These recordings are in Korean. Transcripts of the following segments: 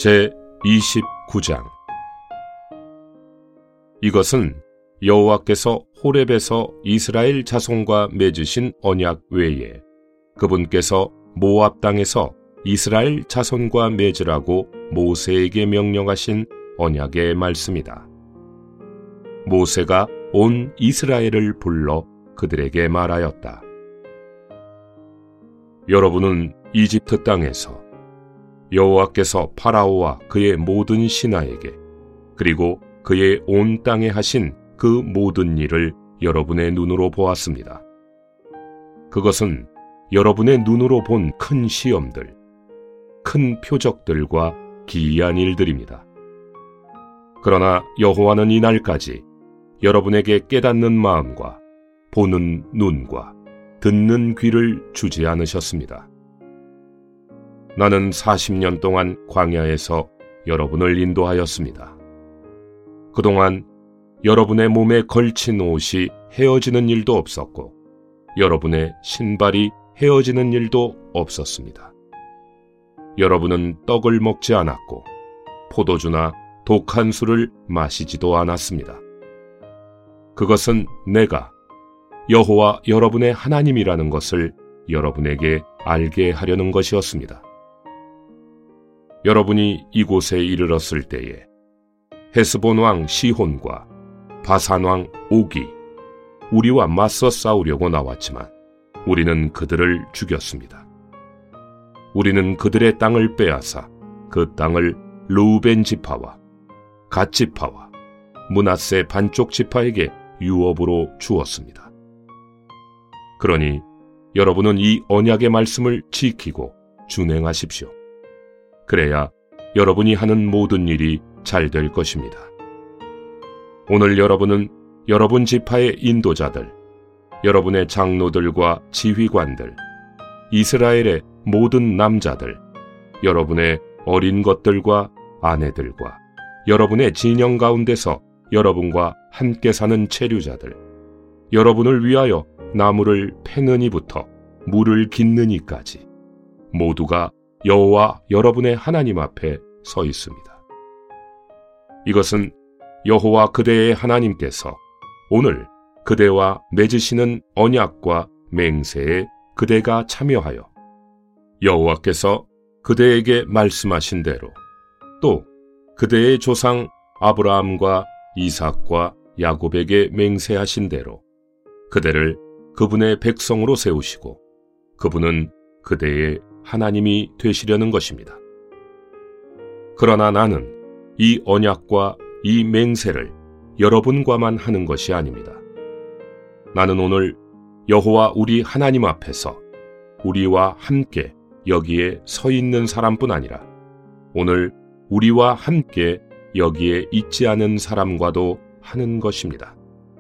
제29장. 이것은 여호와께서 호렙에서 이스라엘 자손과 맺으신 언약 외에 그분께서 모압 땅에서 이스라엘 자손과 맺으라고 모세에게 명령하신 언약의 말씀이다. 모세가 온 이스라엘을 불러 그들에게 말하였다. 여러분은 이집트 땅에서 여호와께서 파라오와 그의 모든 신하에게 그리고 그의 온 땅에 하신 그 모든 일을 여러분의 눈으로 보았습니다. 그것은 여러분의 눈으로 본 큰 시험들, 큰 표적들과 기이한 일들입니다. 그러나 여호와는 이날까지 여러분에게 깨닫는 마음과 보는 눈과 듣는 귀를 주지 않으셨습니다. 나는 40년 동안 광야에서 여러분을 인도하였습니다. 그동안 여러분의 몸에 걸친 옷이 헤어지는 일도 없었고 여러분의 신발이 헤어지는 일도 없었습니다. 여러분은 떡을 먹지 않았고 포도주나 독한 술을 마시지도 않았습니다. 그것은 내가 여호와 여러분의 하나님이라는 것을 여러분에게 알게 하려는 것이었습니다. 여러분이 이곳에 이르렀을 때에 헤스본 왕 시혼과 바산 왕 오기 우리와 맞서 싸우려고 나왔지만 우리는 그들을 죽였습니다. 우리는 그들의 땅을 빼앗아 그 땅을 르우벤 지파와 갓 지파와 므낫세 반쪽 지파에게 유업으로 주었습니다. 그러니 여러분은 이 언약의 말씀을 지키고 준행하십시오. 그래야 여러분이 하는 모든 일이 잘 될 것입니다. 오늘 여러분은 여러분 지파의 인도자들, 여러분의 장로들과 지휘관들, 이스라엘의 모든 남자들, 여러분의 어린 것들과 아내들과 여러분의 진영 가운데서 여러분과 함께 사는 체류자들, 여러분을 위하여 나무를 패는 이부터 물을 깃는 이까지 모두가 여호와 여러분의 하나님 앞에 서 있습니다. 이것은 여호와 그대의 하나님께서 오늘 그대와 맺으시는 언약과 맹세에 그대가 참여하여 여호와께서 그대에게 말씀하신 대로 또 그대의 조상 아브라함과 이삭과 야곱에게 맹세하신 대로 그대를 그분의 백성으로 세우시고 그분은 그대의 하나님이 되시려는 것입니다. 그러나 나는 이 언약과 이 맹세를 여러분과만 하는 것이 아닙니다. 나는 오늘 여호와 우리 하나님 앞에서 우리와 함께 여기에 서 있는 사람뿐 아니라 오늘 우리와 함께 여기에 있지 않은 사람과도 하는 것입니다.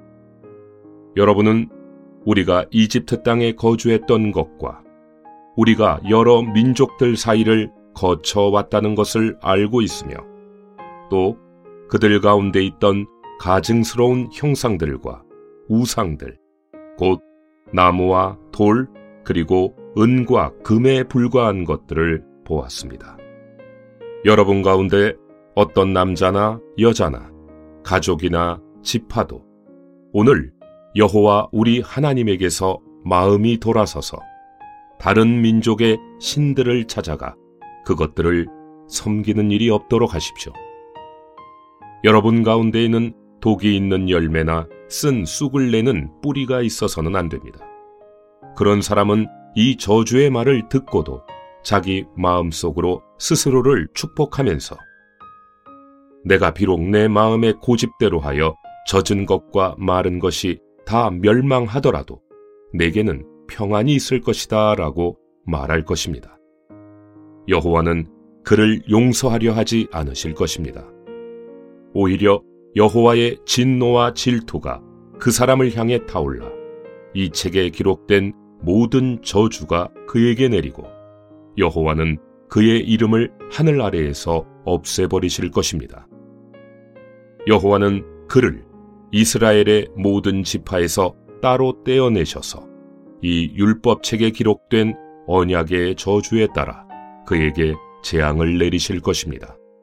여러분은 우리가 이집트 땅에 거주했던 것과 우리가 여러 민족들 사이를 거쳐왔다는 것을 알고 있으며 또 그들 가운데 있던 가증스러운 형상들과 우상들, 곧 나무와 돌 그리고 은과 금에 불과한 것들을 보았습니다. 여러분 가운데 어떤 남자나 여자나 가족이나 지파도 오늘 여호와 우리 하나님에게서 마음이 돌아서서 다른 민족의 신들을 찾아가 그것들을 섬기는 일이 없도록 하십시오. 여러분 가운데에는 독이 있는 열매나 쓴 쑥을 내는 뿌리가 있어서는 안 됩니다. 그런 사람은 이 저주의 말을 듣고도 자기 마음속으로 스스로를 축복하면서 내가 비록 내 마음의 고집대로 하여 젖은 것과 마른 것이 다 멸망하더라도 내게는 평안이 있을 것이다 라고 말할 것입니다. 여호와는 그를 용서하려 하지 않으실 것입니다. 오히려 여호와의 진노와 질투가 그 사람을 향해 타올라 이 책에 기록된 모든 저주가 그에게 내리고 여호와는 그의 이름을 하늘 아래에서 없애버리실 것입니다. 여호와는 그를 이스라엘의 모든 지파에서 따로 떼어내셔서 이 율법책에 기록된 언약의 저주에 따라 그에게 재앙을 내리실 것입니다.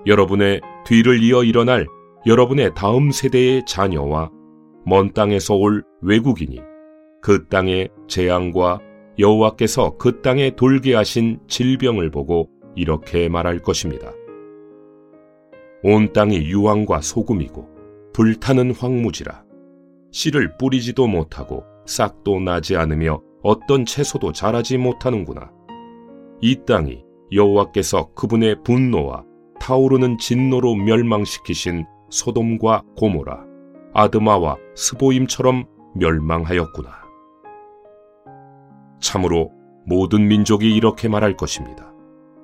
여러분의 뒤를 이어 일어날 여러분의 다음 세대의 자녀와 먼 땅에서 올 외국인이 그 땅의 재앙과 여호와께서 그 땅에 돌게 하신 질병을 보고 이렇게 말할 것입니다. 온 땅이 유황과 소금이고 불타는 황무지라. 씨를 뿌리지도 못하고 싹도 나지 않으며 어떤 채소도 자라지 못하는구나. 이 땅이 여호와께서 그분의 분노와 타오르는 진노로 멸망시키신 소돔과 고모라, 아드마와 스보임처럼 멸망하였구나. 참으로 모든 민족이 이렇게 말할 것입니다.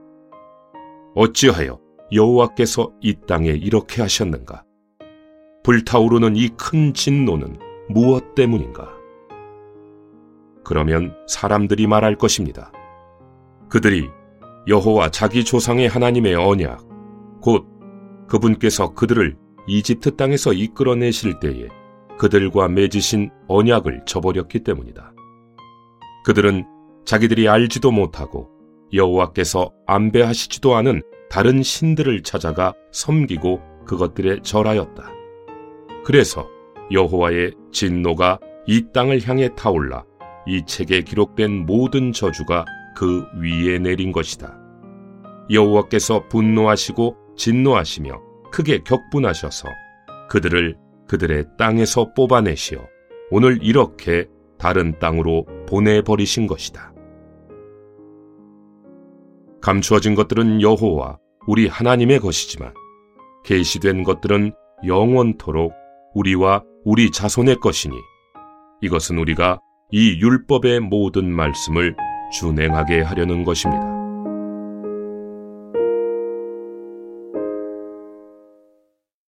어찌하여 여호와께서 이 땅에 이렇게 하셨는가? 불타오르는 이 큰 진노는 무엇 때문인가? 그러면 사람들이 말할 것입니다. 그들이 여호와 자기 조상의 하나님의 언약, 곧 그분께서 그들을 이집트 땅에서 이끌어내실 때에 그들과 맺으신 언약을 저버렸기 때문이다. 그들은 자기들이 알지도 못하고 여호와께서 안배하시지도 않은 다른 신들을 찾아가 섬기고 그것들에 절하였다. 그래서 여호와의 진노가 이 땅을 향해 타올라 이 책에 기록된 모든 저주가 그 위에 내린 것이다. 여호와께서 분노하시고 진노하시며 크게 격분하셔서 그들을 그들의 땅에서 뽑아내시어 오늘 이렇게 다른 땅으로 보내버리신 것이다. 감추어진 것들은 여호와 우리 하나님의 것이지만 계시된 것들은 영원토록 우리와 우리 자손의 것이니 이것은 우리가 이 율법의 모든 말씀을 준행하게 하려는 것입니다.